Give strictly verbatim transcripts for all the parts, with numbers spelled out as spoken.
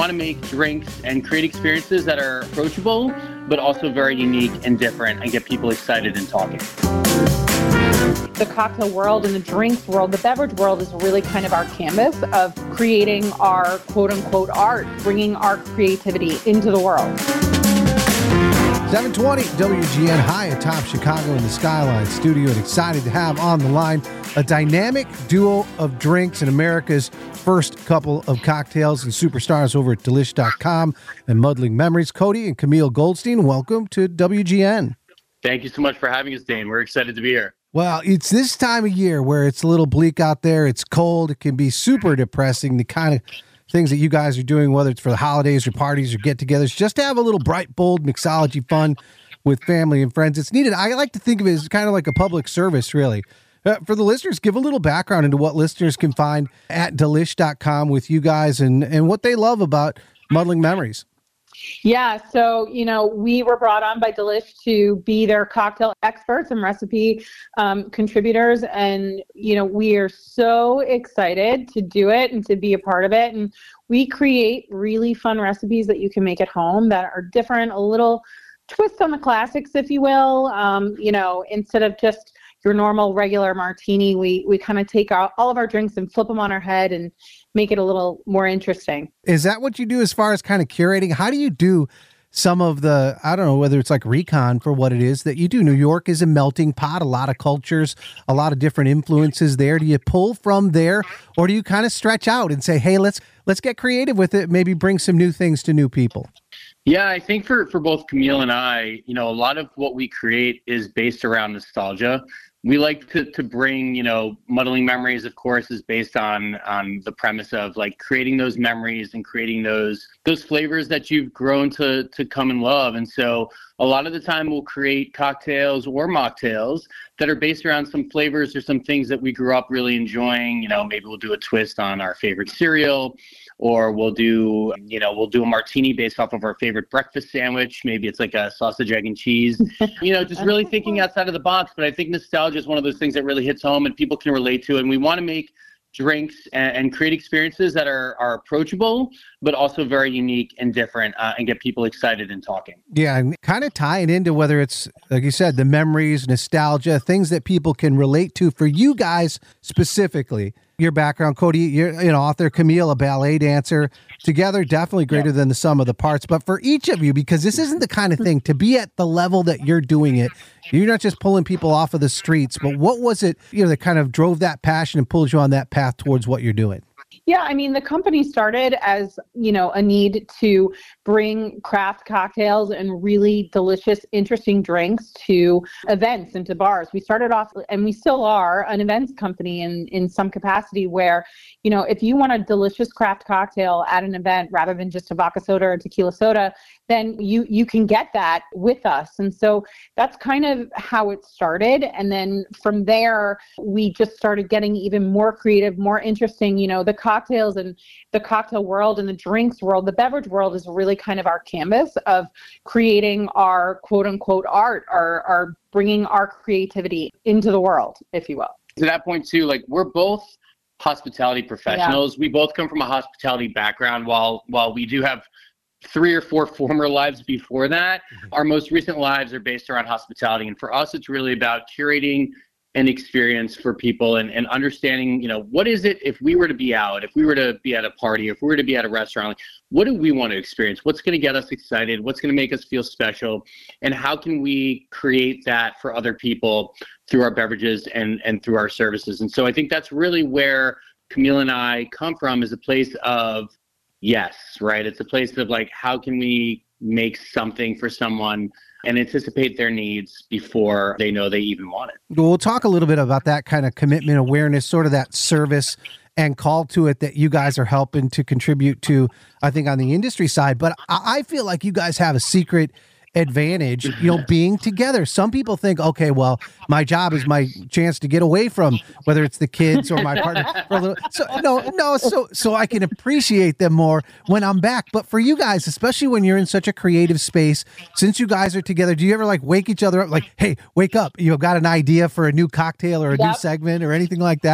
want to make drinks and create experiences that are approachable, but also very unique and different and get people excited and talking. The cocktail world and the drinks world, the beverage world is really kind of our canvas of creating our quote unquote art, bringing our creativity into the world. seven twenty W G N high atop Chicago in the Skyline studio, and excited to have on the line a dynamic duo of drinks and America's first couple of cocktails and superstars over at Delish dot com and Muddling Memories. Cody and Camille Goldstein, welcome to W G N. Thank you so much for having us, Dane. We're excited to be here. Well, it's this time of year where it's a little bleak out there. It's cold. It can be super depressing. The kind of things that you guys are doing, whether it's for the holidays or parties or get-togethers, just to have a little bright, bold mixology fun with family and friends. It's needed. I like to think of it as kind of like a public service, really. Uh, for the listeners, give a little background into what listeners can find at Delish dot com with you guys and, and what they love about Muddling Memories. Yeah, so, you know, we were brought on by Delish to be their cocktail experts and recipe um, contributors. And, you know, we are so excited to do it and to be a part of it. And we create really fun recipes that you can make at home that are different, a little twist on the classics, if you will. Um, you know, instead of just your normal regular martini, we, we kind of take out all of our drinks and flip them on our head and make it a little more interesting. Is that what you do as far as kind of curating? How do you do some of the, I don't know, whether it's like recon for what it is that you do? New York is a melting pot, a lot of cultures, a lot of different influences there. Do you pull from there, or do you kind of stretch out and say, hey, let's let's get creative with it, maybe bring some new things to new people? Yeah, I think for, for both Camille and I, you know, a lot of what we create is based around nostalgia. We like to, to bring, you know, Muddling Memories, of course, is based on on the premise of like creating those memories and creating those those flavors that you've grown to to come and love. And so a lot of the time we'll create cocktails or mocktails that are based around some flavors or some things that we grew up really enjoying. You know, maybe we'll do a twist on our favorite cereal, or we'll do, you know, we'll do a martini based off of our favorite breakfast sandwich. Maybe it's like a sausage, egg, and cheese, you know, just really thinking outside of the box. But I think nostalgia is one of those things that really hits home and people can relate to. And we want to make drinks and, and create experiences that are, are approachable, but also very unique and different uh, and get people excited and talking. Yeah, and kind of tying into whether it's, like you said, the memories, nostalgia, things that people can relate to. For you guys specifically, your background, Cody, you're an author, Camille, a ballet dancer, together definitely greater yeah. than the sum of the parts. But for each of you, because this isn't the kind of thing to be at the level that you're doing it, you're not just pulling people off of the streets, but what was it, you know, that kind of drove that passion and pulled you on that path towards what you're doing? Yeah, I mean, the company started as, you know, a need to bring craft cocktails and really delicious, interesting drinks to events and to bars. We started off, and we still are, an events company in, in some capacity where, you know, if you want a delicious craft cocktail at an event rather than just a vodka soda or tequila soda, then you you can get that with us. And so that's kind of how it started. And then from there, we just started getting even more creative, more interesting. You know, the cocktails and the cocktail world and the drinks world, the beverage world is really kind of our canvas of creating our quote unquote art, our, our bringing our creativity into the world, if you will. To that point too, like we're both hospitality professionals. Yeah. We both come from a hospitality background. While while we do have three or four former lives before that, mm-hmm. our most recent lives are based around hospitality. And for us, it's really about curating an experience for people and, and understanding, you know, what is it if we were to be out, if we were to be at a party, if we were to be at a restaurant, like, what do we want to experience? What's going to get us excited? What's going to make us feel special? And how can we create that for other people through our beverages and, and through our services? And so I think that's really where Camille and I come from, is a place of yes, right? It's a place of like, how can we make something for someone and anticipate their needs before they know they even want it. We'll talk a little bit about that kind of commitment, awareness, sort of that service and call to it that you guys are helping to contribute to, I think, on the industry side. But I feel like you guys have a secret advantage, you know, being together. Some people think, okay, well, my job is my chance to get away from whether it's the kids or my partner for a little. So no, no, so so I can appreciate them more when I'm back. But for you guys, especially when you're in such a creative space, since you guys are together, do you ever like wake each other up like, hey, wake up, you've got an idea for a new cocktail or a yep. new segment or anything like that?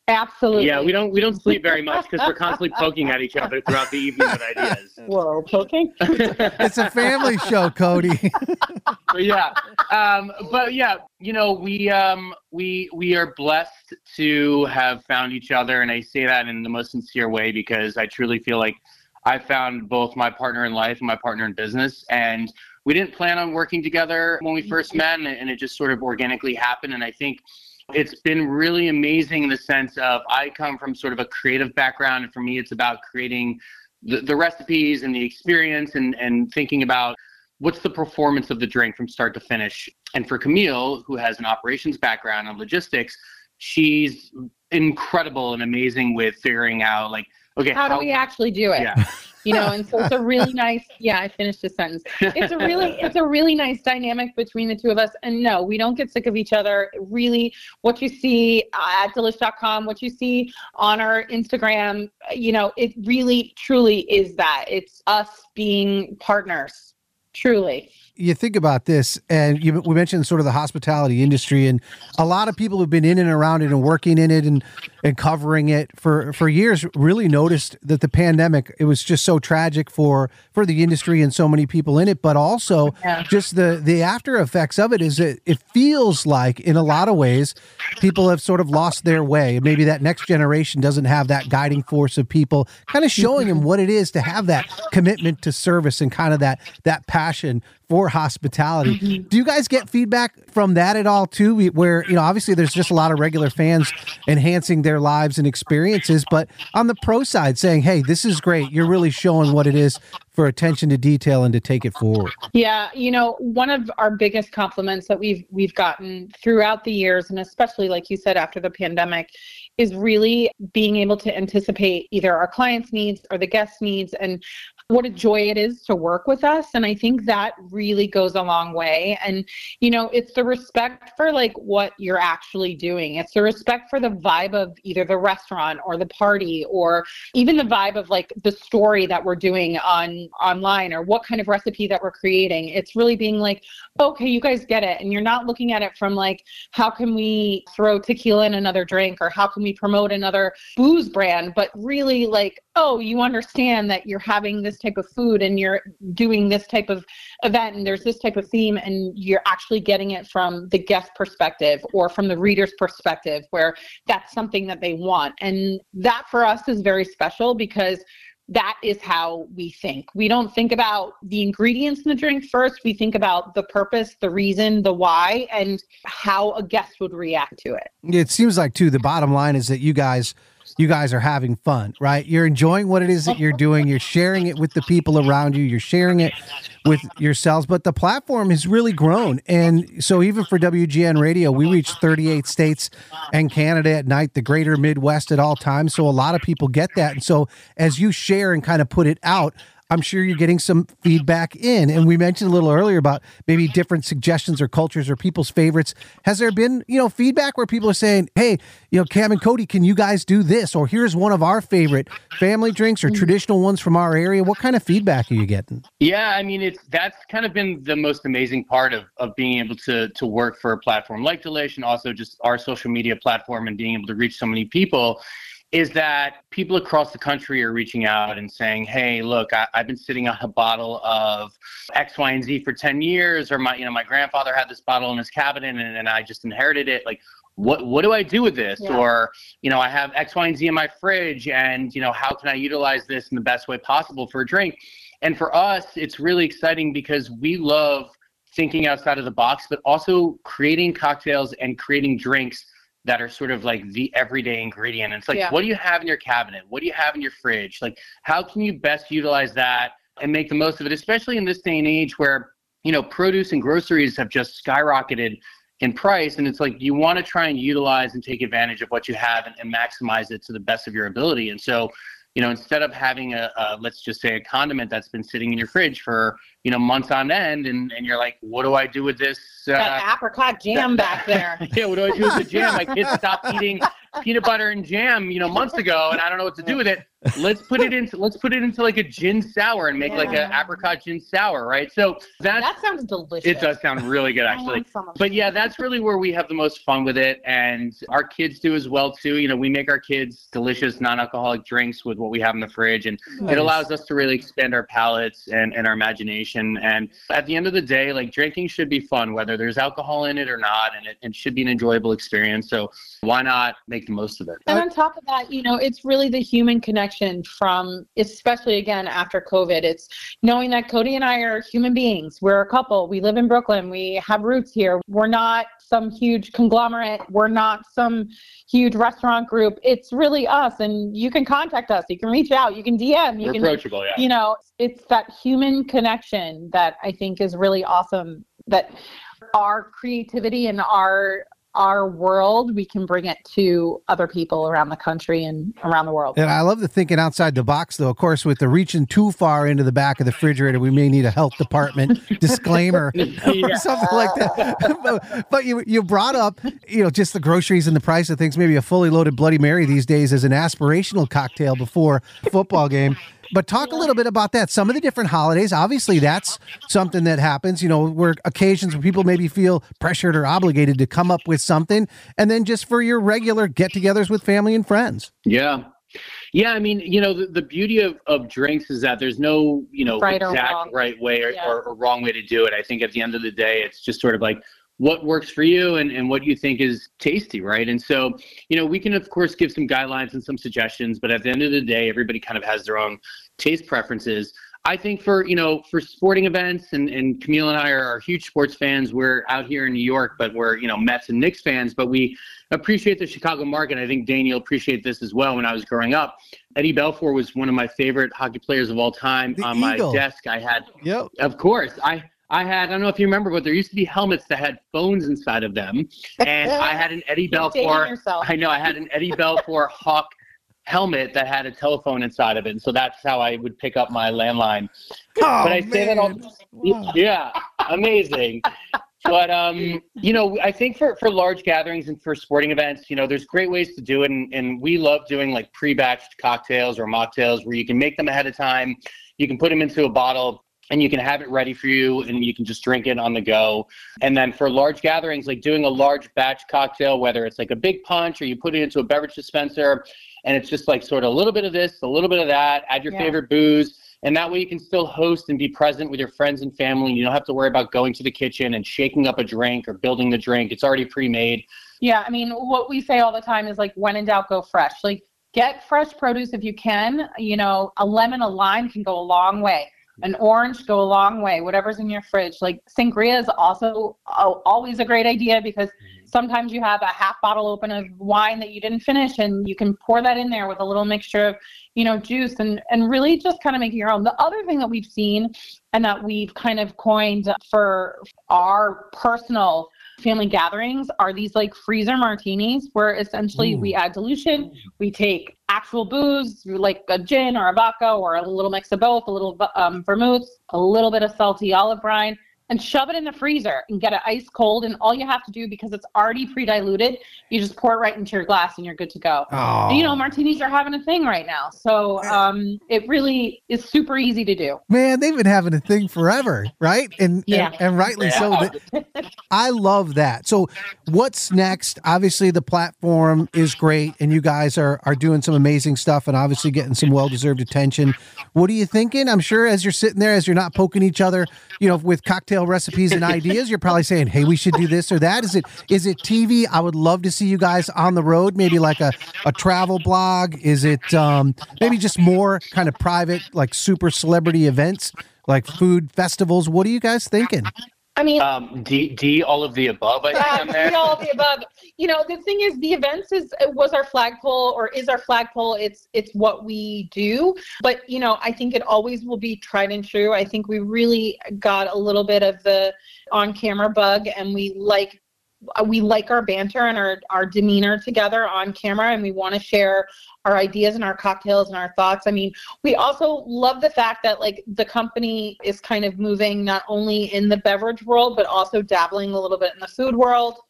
Absolutely. Yeah, we don't we don't sleep very much because we're constantly poking at each other throughout the evening with ideas. Whoa, poking? It's a family show, Cody. But yeah, um, but yeah, you know, we um, we we are blessed to have found each other, and I say that in the most sincere way because I truly feel like I found both my partner in life and my partner in business, and we didn't plan on working together when we first met, and, and it just sort of organically happened. And I think it's been really amazing in the sense of I come from sort of a creative background, and for me, it's about creating the, the recipes and the experience and, and thinking about what's the performance of the drink from start to finish. And for Camille, who has an operations background and logistics, she's incredible and amazing with figuring out like, okay, how, how do we actually do it? Yeah. You know, and so it's a really nice, yeah, I finished the sentence. It's a really, it's a really nice dynamic between the two of us. And no, we don't get sick of each other. Really, what you see at delish dot com, what you see on our Instagram, you know, it really, truly is that. It's us being partners, truly. You think about this, and you, we mentioned sort of the hospitality industry, and a lot of people who've been in and around it and working in it and and covering it for for years really noticed that the pandemic, it was just so tragic for for the industry and so many people in it, but also yeah. just the the after effects of it is it it feels like in a lot of ways people have sort of lost their way. Maybe that next generation doesn't have that guiding force of people kind of showing them what it is to have that commitment to service and kind of that that passion for hospitality. Mm-hmm. Do you guys get feedback from that at all too? Where, you know, obviously there's just a lot of regular fans enhancing their lives and experiences, but on the pro side saying, hey, this is great. You're really showing what it is for attention to detail and to take it forward. Yeah. You know, one of our biggest compliments that we've, we've gotten throughout the years, and especially like you said, after the pandemic, is really being able to anticipate either our clients' needs or the guests' needs and what a joy it is to work with us. And I think that really goes a long way. And, you know, it's the respect for like what you're actually doing. It's the respect for the vibe of either the restaurant or the party, or even the vibe of like the story that we're doing on online, or what kind of recipe that we're creating. It's really being like, okay, you guys get it. And you're not looking at it from like, how can we throw tequila in another drink, or how can we promote another booze brand, but really like, oh, you understand that you're having this type of food and you're doing this type of event and there's this type of theme, and you're actually getting it from the guest perspective or from the reader's perspective, where that's something that they want. And that for us is very special because that is how we think. We don't think about the ingredients in the drink first. We think about the purpose, the reason, the why, and how a guest would react to it. It seems like, too, the bottom line is that you guys you guys are having fun, right? You're enjoying what it is that you're doing. You're sharing it with the people around you. You're sharing it with yourselves. But the platform has really grown. And so even for W G N Radio, we reach thirty-eight states and Canada at night, the greater Midwest at all times. So a lot of people get that. And so as you share and kind of put it out, I'm sure you're getting some feedback in. And we mentioned a little earlier about maybe different suggestions or cultures or people's favorites. Has there been, you know, feedback where people are saying, hey, you know, Cam and Cody, can you guys do this? Or here's one of our favorite family drinks or traditional ones from our area. What kind of feedback are you getting? Yeah, I mean, it's that's kind of been the most amazing part of, of being able to to work for a platform like Delish, and also just our social media platform and being able to reach so many people, is that people across the country are reaching out and saying, hey, look, I, I've been sitting on a bottle of X, Y, and Z for ten years, or my, you know, my grandfather had this bottle in his cabinet and, and I just inherited it. Like, what, what do I do with this? Yeah. Or, you know, I have X, Y, and Z in my fridge, and, you know, how can I utilize this in the best way possible for a drink? And for us, it's really exciting because we love thinking outside of the box, but also creating cocktails and creating drinks that are sort of like the everyday ingredient. And it's like, yeah. What do you have in your cabinet? What do you have in your fridge? Like, how can you best utilize that and make the most of it, especially in this day and age where, you know, produce and groceries have just skyrocketed in price. And it's like, you want to try and utilize and take advantage of what you have and, and maximize it to the best of your ability. And so, you know, instead of having a, a, let's just say a condiment that's been sitting in your fridge for, you know, months on end, and, and you're like, what do I do with this? Uh, that apricot jam back there. Yeah, what do I do with the jam? My kids stopped eating peanut butter and jam, you know, months ago, and I don't know what to do with it. let's put it into let's put it into like a gin sour and make yeah. like an apricot gin sour, right? So that's, that sounds delicious. It does sound really good, actually. But yeah, that's really where we have the most fun with it, and our kids do as well too. You know, we make our kids delicious non-alcoholic drinks with what we have in the fridge, and nice. It allows us to really expand our palates and, and our imagination. And at the end of the day, like, drinking should be fun, whether there's alcohol in it or not, and it, it should be an enjoyable experience. So why not make the most of it? And on top of that, you know, it's really the human connection from, especially again after COVID, it's knowing that Cody and I are human beings. We're a couple. We live in Brooklyn. We have roots here. We're not some huge conglomerate. We're not some huge restaurant group. It's really us, and you can contact us. You can reach out. You can D M. You We're can, approachable, yeah. You know, it's that human connection that I think is really awesome, that our creativity and our our world, we can bring it to other people around the country and around the world. And I love the thinking outside the box, though. Of course, with the reaching too far into the back of the refrigerator, we may need a health department disclaimer yeah. or something like that. but, but you you brought up, you know, just the groceries and the price of things. Maybe a fully loaded Bloody Mary these days is an aspirational cocktail before a football game. But talk a little bit about that. Some of the different holidays, obviously that's something that happens, you know, where occasions where people maybe feel pressured or obligated to come up with something. And then just for your regular get-togethers with family and friends. Yeah. Yeah, I mean, you know, the, the beauty of, of drinks is that there's no, you know, right exact right way or, yeah. or, or wrong way to do it. I think at the end of the day, it's just sort of like, what works for you and, and what you think is tasty, right? And so, you know, we can, of course, give some guidelines and some suggestions, but at the end of the day, everybody kind of has their own taste preferences. I think for, you know, for sporting events, and, and Camille and I are, are huge sports fans. We're out here in New York, but we're, you know, Mets and Knicks fans, but we appreciate the Chicago market. I think, Dane, you'll appreciate this as well. When I was growing up, Eddie Belfour was one of my favorite hockey players of all time. The On Eagle. My desk, I had, yep. of course, I I had, I don't know if you remember, but there used to be helmets that had phones inside of them. And I had an Eddie Belfour, I know, I had an Eddie Belfour Hawk helmet that had a telephone inside of it. And so that's how I would pick up my landline. Oh, but I say that all, wow. yeah, amazing. But, um, you know, I think for, for large gatherings and for sporting events, you know, there's great ways to do it. And, and we love doing like pre-batched cocktails or mocktails where you can make them ahead of time. You can put them into a bottle, and you can have it ready for you, and you can just drink it on the go. And then for large gatherings, like doing a large batch cocktail, whether it's like a big punch or you put it into a beverage dispenser, and it's just like sort of a little bit of this, a little bit of that, add your yeah. favorite booze. And that way you can still host and be present with your friends and family. You don't have to worry about going to the kitchen and shaking up a drink or building the drink. It's already pre-made. Yeah, I mean, what we say all the time is like, when in doubt, go fresh. Like, get fresh produce if you can. You know, a lemon, a lime can go a long way. An orange go a long way, whatever's in your fridge. Like, sangria is also uh, always a great idea, because sometimes you have a half bottle open of wine that you didn't finish, and you can pour that in there with a little mixture of, you know, juice, and, and really just kind of make it your own. The other thing that we've seen and that we've kind of coined for our personal family gatherings are these like freezer martinis, where essentially Ooh. we add dilution, we take actual booze like a gin or a vodka or a little mix of both, a little um, vermouth, a little bit of salty olive brine, and shove it in the freezer and get it ice cold. And all you have to do, because it's already pre-diluted, you just pour it right into your glass and you're good to go. Oh. And, you know, martinis are having a thing right now. So um, it really is super easy to do. Man, they've been having a thing forever, right? And yeah. and, and rightly yeah. so. I love that. So what's next? Obviously, the platform is great, and you guys are, are doing some amazing stuff and obviously getting some well-deserved attention. What are you thinking? I'm sure as you're sitting there, as you're not poking each other, you know, with cocktail recipes and ideas, you're probably saying, hey, we should do this or that. Is it is it T V? I would love to see you guys on the road, maybe like a, a travel blog. Is it um, maybe just more kind of private, like super celebrity events, like food festivals? What are you guys thinking? I mean, um, D, D, all of the above. I think uh, I'm there. D, all of the above. You know, the thing is, the events is was our flagpole, or is our flagpole. It's it's what we do. But you know, I think it always will be tried and true. I think we really got a little bit of the on-camera bug, and we like we like our banter and our our demeanor together on camera, and we want to share our ideas and our cocktails and our thoughts. I mean, we also love the fact that like the company is kind of moving not only in the beverage world, but also dabbling a little bit in the food world.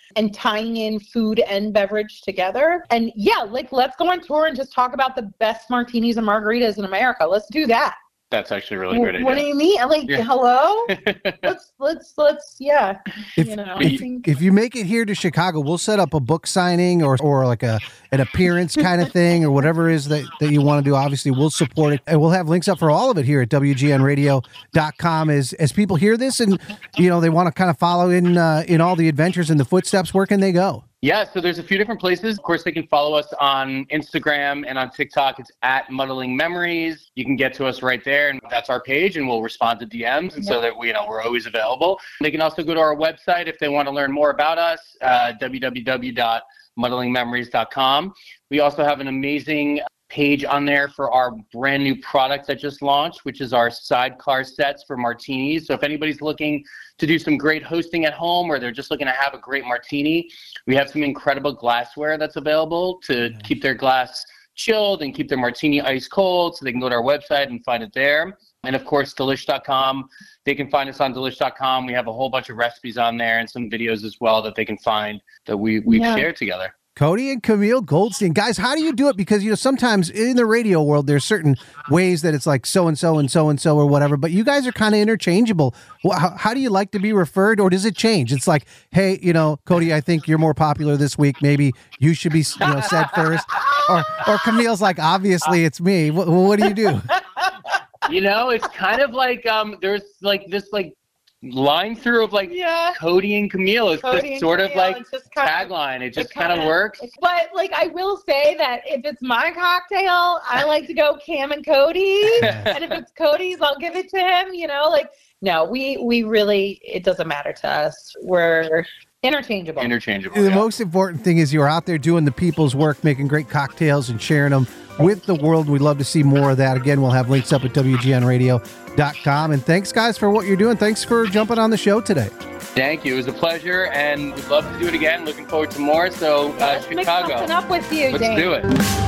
and tying in food and beverage together. And yeah, like let's go on tour and just talk about the best martinis and margaritas in America. Let's do that. That's actually a really great idea. What do you mean? Like, yeah. Hello? let's, let's, let's, yeah. If, you know, if, think... if you make it here to Chicago, we'll set up a book signing or, or like a an appearance kind of thing or whatever it is that, that you want to do. Obviously, we'll support it. And we'll have links up for all of it here at W G N radio dot com as, as people hear this and, you know, they want to kind of follow in, uh, in all the adventures and the footsteps. Where can they go? Yeah, so there's a few different places. Of course, they can follow us on Instagram and on TikTok. It's at Muddling Memories. You can get to us right there, and that's our page, and we'll respond to D Ms, and yeah. so that we, you know, we're always available. They can also go to our website if they want to learn more about us, uh, w w w dot muddling memories dot com. We also have an amazing page on there for our brand new product that just launched, which is our sidecar sets for martinis. So if anybody's looking to do some great hosting at home or they're just looking to have a great martini, we have some incredible glassware that's available to yeah. keep their glass chilled and keep their martini ice cold. So they can go to our website and find it there. And of course, delish dot com. They can find us on delish dot com. We have a whole bunch of recipes on there and some videos as well that they can find that we, we've yeah. shared together. Cody and Camille Goldstein. Guys, how do you do it? Because, you know, sometimes in the radio world, there's certain ways that it's like so-and-so and so-and-so or whatever, but you guys are kind of interchangeable. Well, how, how do you like to be referred, or does it change? It's like, hey, you know, Cody, I think you're more popular this week. Maybe you should be, you know, said first. Or, or Camille's like, obviously it's me. What, what do you do? You know, it's kind of like um, there's like this like line through of like yeah. Cody and Camille. It's Cody just sort Camille, of like just kind tagline. It just it kind of works. But like I will say that if it's my cocktail, I like to go Cam and Cody. And if it's Cody's, I'll give it to him. You know, like no, we we really it doesn't matter to us. We're interchangeable. Interchangeable. The yeah. most important thing is you're out there doing the people's work, making great cocktails and sharing them with the world. We'd love to see more of that. Again, we'll have links up at W G N radio dot com. And thanks, guys, for what you're doing. Thanks for jumping on the show today. Thank you. It was a pleasure, and we'd love to do it again. Looking forward to more. So, uh, Let's Chicago. Mix something up with you, Let's Dave. do it.